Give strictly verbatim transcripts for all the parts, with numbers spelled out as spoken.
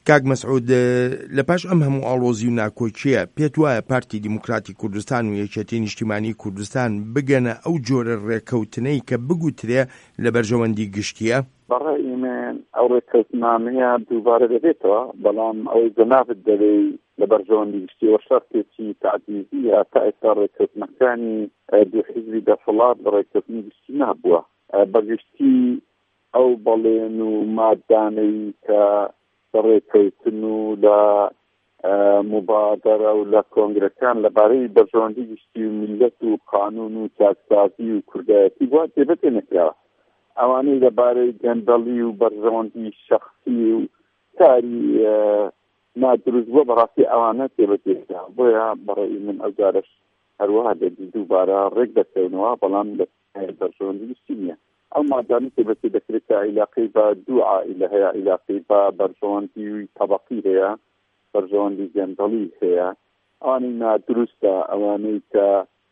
کاک مەسعود لە پاش ئەم هەموو ئاڵۆزی و ناکۆچیە پێت وایە پارتی دیموکراتی کوردستان و یەکێتی نیشتیمانی کوردستان بگەنە ئەو جۆرە ڕێکەوتنەی کە بگوترێ لە بەرژەوەندی گشتیە؟ بەڕێی من ئەو ڕێکەوتنانەیە دووبارە دەبێتەوە، بەڵام ئەوەی جەنابت دەبێت لە بەرژەوەندی گشتیەوە شەرتێکی تعجیزیە تا ئێستا ڕێکەوتنەکانی دوو حیزبی دەسەڵات لە ڕێکەوتنی گشتی نابووە. بەگشتی ئەو بەڵێن و مادانەی کە ڕێکەوتن و لە مبادرە و لە کۆنگرەکان لەبارەی بەرژەوەندی گشتی و میلەت و قانون و چاکسازی و کوردایەتی بووە تێبەتێ نەکراوە. ئەوانەی لەبارەی گەندەڵی و بەرژەوەندی شەخصی و کاری نادروست بووە بەڕاستی ئەوانە تێبەتێکراوە. بۆیە بەڕێی من ئەو جارەش هەروەها دەبی دووبارە ڕێک دەکەونەوە، بەڵام لە بەرژەوەندی گشتی نییە. ئەو مادانی تێبەتێ دەکرێت کە عیلاقەی بە دوو عائیلە هەیە، عیلاقەی بە بەرژەوەندی تەبەقی هەیە، بەرژەوەندی گەندەڵی هەیە، ئەوانەی نادروستە، ئەوانەی کە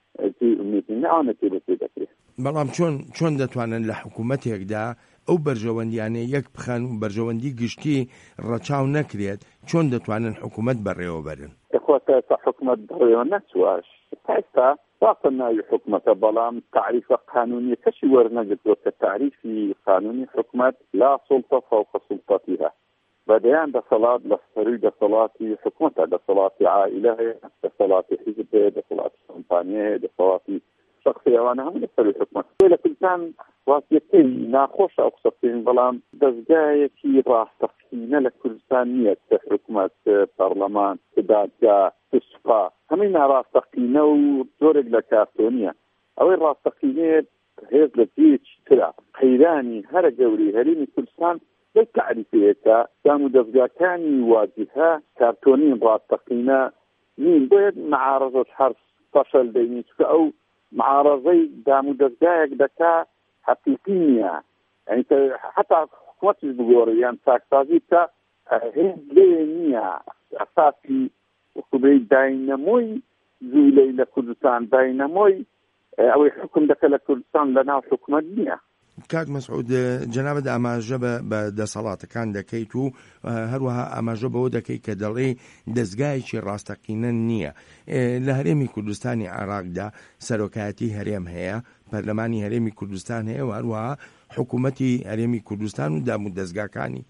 ئومێدی ئەوانە تێبەتێ دەکرێت. بەڵام چۆن چۆن دەتوانن لە حکوومەتێکدا ئەو بەرژەوەندیانە یەک بخەن و بەرژەوەندی گشتی ڕەچاو نەکرێت؟ چۆن دەتوانن حکوومەت بەڕێوە بەرن؟ ئەخواتە تا حکوومەت بەڕێوە نەچواش ئێستا واقع ناوی حکوومەتە، بەڵام تعریفە قانونی کەشی وەرنەگرتووە کە تعریفی قانونی حکوومەت لا سلطة فوق سلطتها، بەدەیان دەسەڵات لە سەروی دەسەڵاتی حکوومەتە، دەسەڵاتی عائیلە هەیە، دەسەڵاتی حیزب هەیە، دەسەڵاتی کۆمپانیا هەیە، دەسەڵاتی شخصی ئەوانە هەموو لە سەروی حکوومەت. لە کوردستان واسیەکەی ناخۆشە ئەو قسە بکەین، بەڵام دەستگایەکی ڕاستەقینە لە کوردستان نییە کە حکوومەت، پەرلەمان، دادگا، سوپا هەمووی ناڕاستەقینە و زۆرێک لە کارتۆنیە. ئەوەی ڕاستەقینەیە هێز لە جێیەکی ترە، قەیرانی هەرە گەورەی هەرێمی کوردستان بە تعریفەیەکە دام و دەستگاکانی واجهە کارتۆنین ڕاستەقینە نین. بۆیە معارەزەش هەر فەشەل دەینی چکە ئەو معارەزەی دام و دەستگایەک دەکا حەقیقی نییە، یعنی حتا حکوومەتیش بگۆڕی یان چاکسازی بکە هیچ لێ نییە. ئەساسی وەکوبەی داینەمۆی زوولەی لە کوردستان، داینەمۆی ئەوەی حکم دەکە لە کوردستان لە ناو حکوومەت نییە. کاک مەسعود جەنابەت ئاماژە بە دەسەڵاتەکان دەکەیت و هەروەها ئاماژە بەوە دەکەیت کە دەڵێ دەستگایەکی ڕاستەقینە نییە. لە هەرێمی کوردستانی عێراقدا سەرۆکایەتی هەرێم هەیە، پەرلەمانی هەرێمی کوردستان هەیە و هەروەها حکوومەتی هەرێمی کوردستان و دام و دەستگاکانی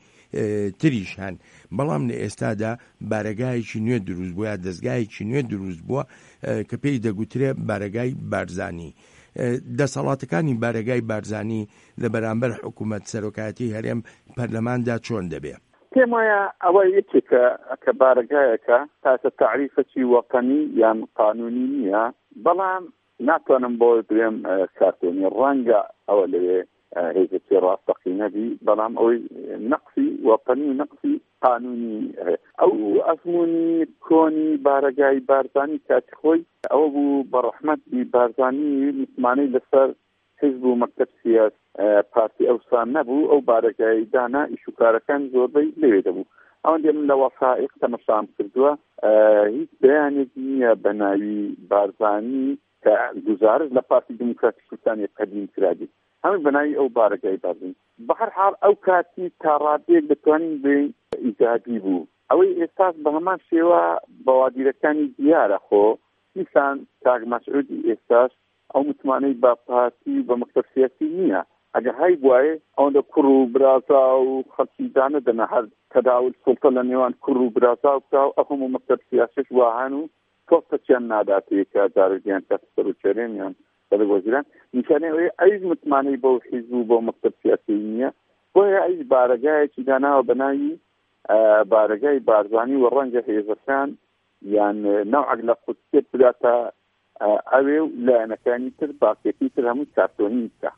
تریش هەن. بەڵام لە ئێستادا بارەگایەکی نوێ دروست بووە، دەستگایەکی نوێ دروست بووە کە پێی دەگوترێ بارەگای بارزانی. دەسەڵاتەکانی بارەگای بارزانی لە بەرامبەر حکوومەت سەرۆکایەتی هەرێم پەرلەماندا چۆن دەبێ؟ پێم وایە ئەوە یەکێکە کە بارەگایەکە تاسە تعریفەکی وەقەنی یان قانونی نییە، بەڵام ناتوانم بۆ برێم کارتۆنی ڕەنگە ئەوە لەوێ هێزێکی ڕاستەقینە بی، بەڵام ئەوەی نەقسی وەقەنی و نەقسی قانونی ئەو ئەزمموی کۆنی بارەگای بارزانی کاتی خۆی ئەوە بوو بە ڕەحمەتی بارزانی مسلمانەی لەسەر حیزب و مەکتەب سیاسی پارتی ئەوسان نەبوو، ئەو بارەگای دانا ئیشوکارەکان زۆربەی لەوێ دەبوو. ئەوەندێ من لە وەسائق تەمەشام کردووە هیچ بەیانێکی نییە بە ناوی بارزانی کە گزارش لە پارتی دیموکراتی کوردستان قەدیم کرابی، هەمووی بەناوی ئەو بارەگای بارزین. بە هەر حاڵ ئەو کاتی تا ڕادێک دەتوانین بڵێین ئیجابی بوو. ئەوەی ئێستاس بە هەمان شێوە بەوادیرەکانی دیارە خۆ نیسان کاک مەسعودی ئێستاس ئەو متمانەی با پارتی بە مەکتەب سیاسی نییە. ئەگە های بواە ئەوەندە کوڕ و برازا و خەڵکی دانە دەنە هەر تەداول سوڵتە لە نێوان کوڕ و برازا و کراو ئەو هەموو مەکتەب سیاسیش واهان و تۆستەچیان ناداتەیەکە جارەگیان کات سەر و چێرێنیان سەر وەزیران نیشانەی ئەویش متمانەی بۆ حیزب و بۆ مەکتەب سیاسی نییە. بۆیە ئەویش بارەگایەکی داناوە بەناوی بارەگای بارزانی و ڕەنگە هێزەکان یان نەوعەک لە قوتسێت بداتە ئەوێ و لایەنەکانی تر باقیەتی تر هەموو کارتۆنی بکە.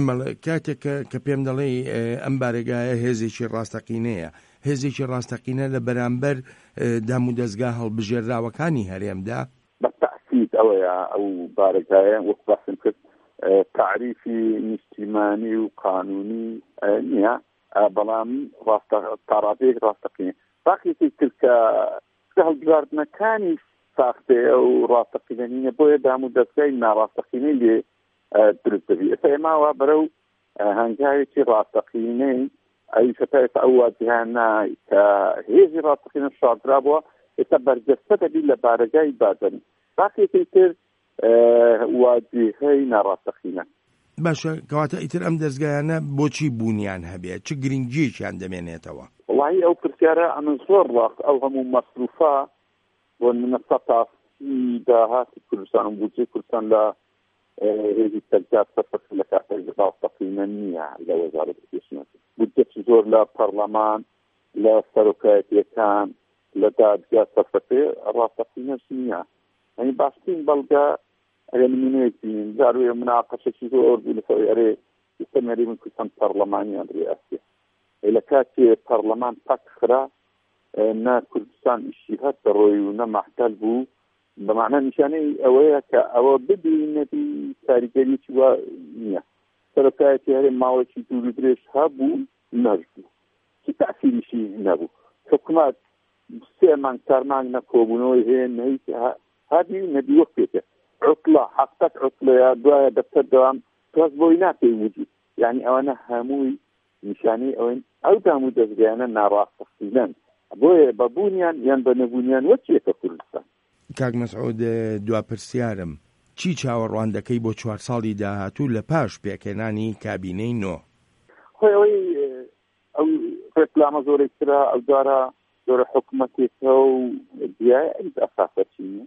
کاتێک کە پێم دەڵێ ئەم بارەگایە هێزێکی ڕاستەقینەیە، هێزێکی ڕاستەقینە لە بەرامبەر دام و دەستگا هەڵبژێراوەکانی هەرێمدا بە تەأکید ئەوەیە ئەو بارەگایە وەک باسم کرد تعریفی نیشتیمانی و قانونی نییە، بەڵام تاڕادەیەک ڕاستەقینە. باقیەتی تر کە هەڵبژاردنەکانی ساختەیە و ڕاستەقینەنینە، بۆیە دام و دەستگای ناڕاستەقینەی لێ دروست دەبی. ئێستا ئێماوە بەرەو هەنگاوێکی ڕاستەقینەی أي شتايت أود هنا كهذه راسخين الشعب رابوا يتبر جسد بلا بارجاي بعدين باقي تيتر أه واجهين راسخين باشە کەواتە ئیتر ئەم دەستگایانە بۆچی بوونیان هەبێت چ گرنگیەکیان دەمێنێتەوە؟ والله ئەو پرسیارە ئەمن زۆر ڕاست ئەو هەموو مەصروفە بۆ منەسەت تاسیسی داهاتی کوردستان و بودجێ کوردستان لە هێزی سەرجات سەرفەت لە کاتێک ڕاستەقینە نییە لە وەزارەت پێشنەوە بودجێکی زۆر لە پەرلەمان لە سەرۆکایەتیەکان لە دادگا سەرفەتێ ڕاستەقینەش نییە ئەنی باشترین بەڵگە ئەگە نمونەیەکی جاروێ مناقەشێکی زۆر بوو لەسەر ئەرێ سیستەمی من کوردستان پەرلەمانیان ڕێئەسێ لە کاتێ پەرلەمان پاک خرا نا کوردستان ئیشی هەت ڕۆی و نەمەحتەل بوو بەمعنە نیشانەی ئەوەیە کە ئەوە ببینەتی کاریگەریی وا نییە سەرۆکایەتی هەرێ ماوەی دوور و درێژ هەبوو نەژبوو چی تەئسیریشی نەبوو حکومەت سێ مانگ چار مانگ نەکۆبوونەوەی هەیە نەهیت هادی نەبی وەک پێکە عطلة حقت عطلة يا دواء دكتور دوام تزبوينات الوجود يعني أنا هموي نشاني أوين أو دامو دزجانا نراس تفصيلا أبوي بابونيان ين بنبونيان وشيء ككردستان کاک مەسعود دوا پرسیارم چی چاوەڕوان دەکەی بۆ چوار ساڵی داهاتوو لە پاش پێکهێنانی کابینەی نۆ؟ خۆی ئەوەی ئەو ڕێکلامە زۆرێک ترە ئەو جارە زۆرە حکوومەتێکە و دیایە ئەی ئەساسەچینە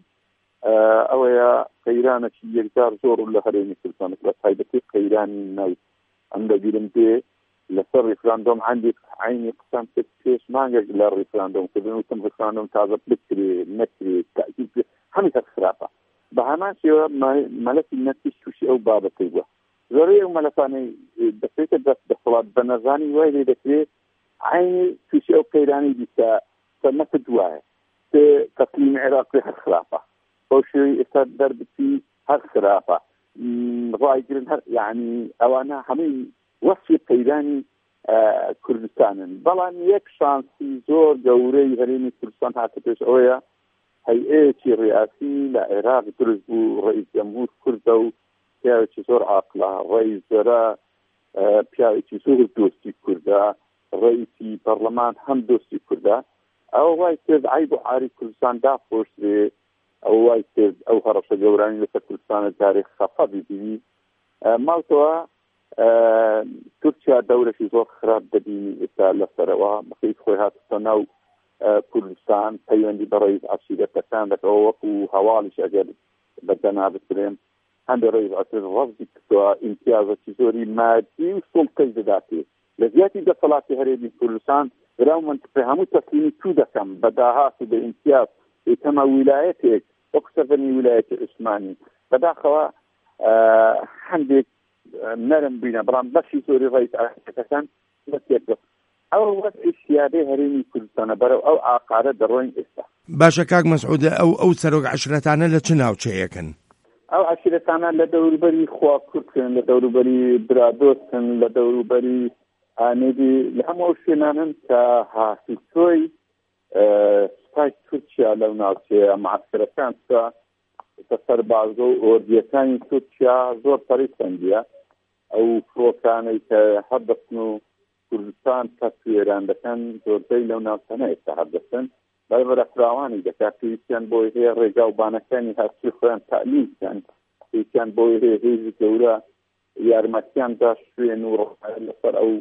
ئەوەیە قەیرانێکی یەکجار زۆر لە هەرێمی کوردستان لە تایبەتی قەیرانی ناو ئەم دەبیرم پێ لەسەر ڕیفراندۆم هەندێک عینی قسەم کرد پێش مانگێک لە ڕیفراندۆم کردن وتم ڕیفراندۆم تازە بکرێ نەکرێ تاکید پێ هەمی هەر خراپە بە هەمان شێوە مەلەکی نەتیش تووشی ئەو بابەتەی بووە زۆرەی ئەو مەلەکانەی دەکرێتە دەست دەسەڵات بە نەزانی وای لێ دەکرێت عینی تووشی ئەو قەیرانی دیکە سەرنەکرد وایە پێ تەسلیم عێراقی هەر خراپە بوشي استاد دربتي هر خرافة رايجرن هر يعني أوانا همين وصي قيراني آه كردستان بلان يك شانسي زور جوري هريني كردستان هاتفش أويا هيئتي رئاسي لعراق ترزبو رئيس جمهور كردو بياوتي زور عاقلة رئيس وزراء آه بياوتي زور دوستي كردا رئيسي برلمان هم دوستي كردا أو وايتر عيبو عاري كردستان دا فرصة أو وايتر أو هرشة جوراني لسا كردستان التاريخ خفضي بي مالتوا تركيا دولة في زور خراب دبيني إسا لسروا بخيط خويهات السنو كردستان تيواندي برئيس عشيرة تكان لك أوكو هواليش أجل بدنا بسلام عند رئيس عشيرة رفضي كتوا امتيازة تزوري مادي وسلطة ذاتي لزياتي دفلاتي هريدي كردستان راو من تفهمو تسليمي كودا كم بداهات بامتياز كما ولايتك اكثرني ولاية عثماني بداخوا أه عندك نرم بينا برام بشي سوري رئيس عشيرة نتيجة أو وضع السيادة هريني كردستان برو أو عقارة دروين إستا باشا كاك مسعود أو أو سروق عشرتانا لتناو تشيكن أو عشرتانا لدور بري خوا كردكن لدور بري برادوسن لدور بري آنيدي لهمو شنانن كهاسيتوي سبايك تركيا لو ناوتي معسكرتان سا تسر بعضو ورديتان تركيا زور طريقا ديا أو فروكاني كحدثنو كردستان تصويران دكان زورتي لو ناوتنا يتحدثن بايبر أفراواني دكا كريستيان بوي هي رجاو بانكاني هاتشي خوان تأليل كان كريستيان بوي هي هيزي كورا يارمكيان داش شوين وروحي لفر أو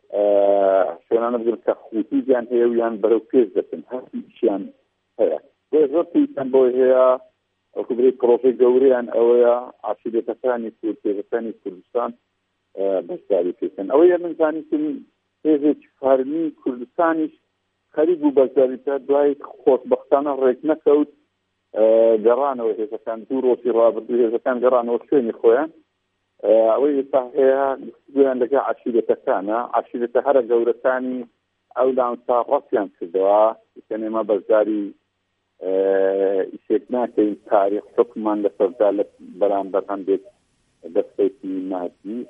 شونا نبغي كخوتي جان هي ويان بروكيز دكان هاتي شيان هيا زورتي كان بوي هي أو كبري بروفي جوريان أويا عشيدة ثاني كورتي ثاني كردستان بس ذلك كان أويا من ثاني كن هذا فارمي كردستانيش خريج وبزاريته دواي خوت بختانه ريكنا كوت جرانه وإذا كان دورو في رابط إذا كان جرانه وشين إخوان أويا صحيح بيان لك عشيدة ثانية عشيدة هرا جورة ثاني أو دام صارفيان في الدواء كان ما بزاري إشتنا كي تاريخ حكمان لسردالة بران برهان بيت دفتيتي مادي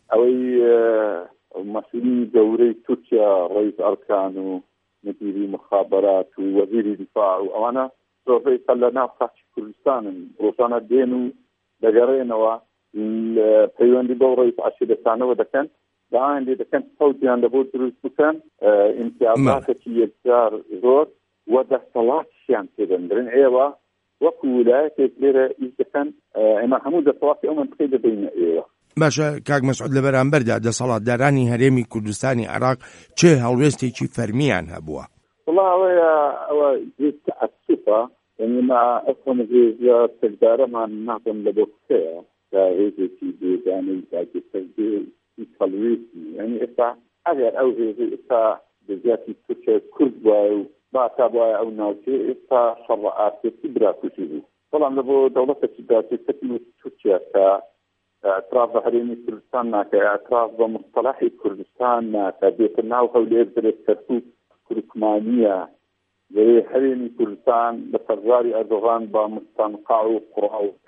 أوي مسؤولي دوري تركيا رئيس أركان ومديري مخابرات ووزير دفاع وأنا صوفي خلنا خاش كردستان روشانا دينو دقرينا و البيوان دي دو رئيس عشيرة ثانية ودكان داوایان لێ دەکەن فەوجیان لەبۆ دروست بکەن ئیمتیازاتێکی یەکجار زۆر و دەسەڵاتیان پێدەندرن. ئێوە وەکو ویلایەتێک لێرە ئیش دەکەن ئێمە هەموو دەسەڵاتی ئەو منطقەی دەبینە ئێوە. باشە کاک مەسعود، لە بەرامبەردا دەسەڵاتدارانی هەرێمی کوردستانی عێراق چه هەڵوێستێکی فەرمیان هەبووە؟ وڵا ئەوەیە ئەوە تەعەسوفە، یعنی ما ئەسڵ هێزە سەردارەمان ناکەم لە بۆ قسەیە کە هێزێکی بێدانەی داگیرکردێ کەڵوێستی، یعنی ئێستا ئەگەر ئەو هێزە ئێستا بەزیاتی تورکیا کورد وایە و باتا وایە ئەو ناوچێ ئێستا شەڕە ئاسێتی براکوژی بوو. بەڵام لە بۆ دەوڵەتێکی داگیرکردنی تورکیا کە اعتراف بە هەرێمی کوردستان ناکە، اعتراف بە مصطلحی کوردستان ناکە، بێتە ناو هەولێر درێت کەرکوب تورکمانیە لەوێ هەرێمی کوردستان بە سەرزاری ئەردۆغان بە مستەنقع و قوڕا و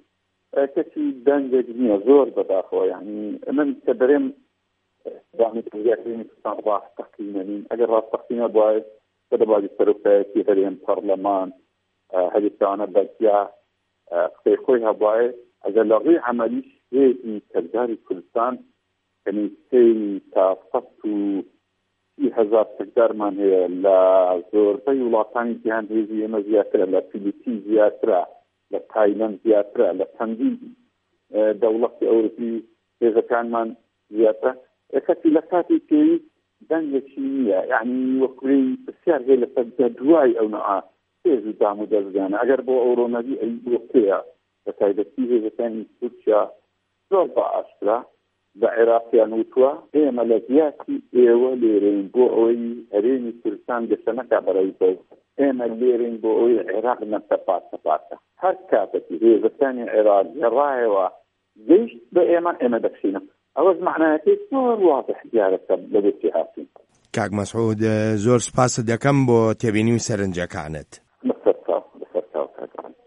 کەسی دەنگێک نییە زۆر بەداخەوە. یعنی من کە دەرێم دامی هەرێمی کوردستان ڕاستەقینەنین، ئەگەر ڕاستەقینە باید کە دەبادی سەرۆکایەتی هەرێم پەرلەمان هەریتانە بەرگیا قسەی خۆی هەبایە. ئەگەر لە ڕێی عەمەلیش هێزی سەرداری کوردستان کەنی سێی تا سەد و سی هەزار سەردارمان هەیە، لە زۆربەی وڵاتانی جیهان هێزی ئێمە زیاترە، لە فیلیپین زیاترە، لە تایلەند زیاترە، لە چەندین دەوڵەتی ئەوروپی هێزەکانمان زیاترە. کەسی لە کاتی پێویست دەنگێکی نییە، یعنی وەکوێی پرسیار هەیە لەسەر دوای ئەو نەعا هێز و دام و دەستگانە. ئەگەر بۆ ئەوڕۆمەدی ئەی بۆ پێیە بە تایبەتی هێزەکانی تورکیا زۆر بەئاشکرا بە عێراقیان وتووە ئێمە لە زیاتی ئێوە لێرەین بۆ ئەوەی هەرێمی کوردستان گەشە نەکا بەڕێوی بەو، ئێمە لێرەین بۆ ئەوەی عێراق نەبتە پارچە پارچە. هەر کاتێکی هێزەکانی عێراق گەڕایەوە گەیشت بە ئێمە ئێمە دەخشینە. ئەوەش معنایەتی زۆر واضح دیارەکە لە بێتی هاتین. کاک مەسعود، زۆر سپاس دەکەم بۆ تێبینی و سەرنجەکانت. بەسەر چاو بەسەر چاو کاکان.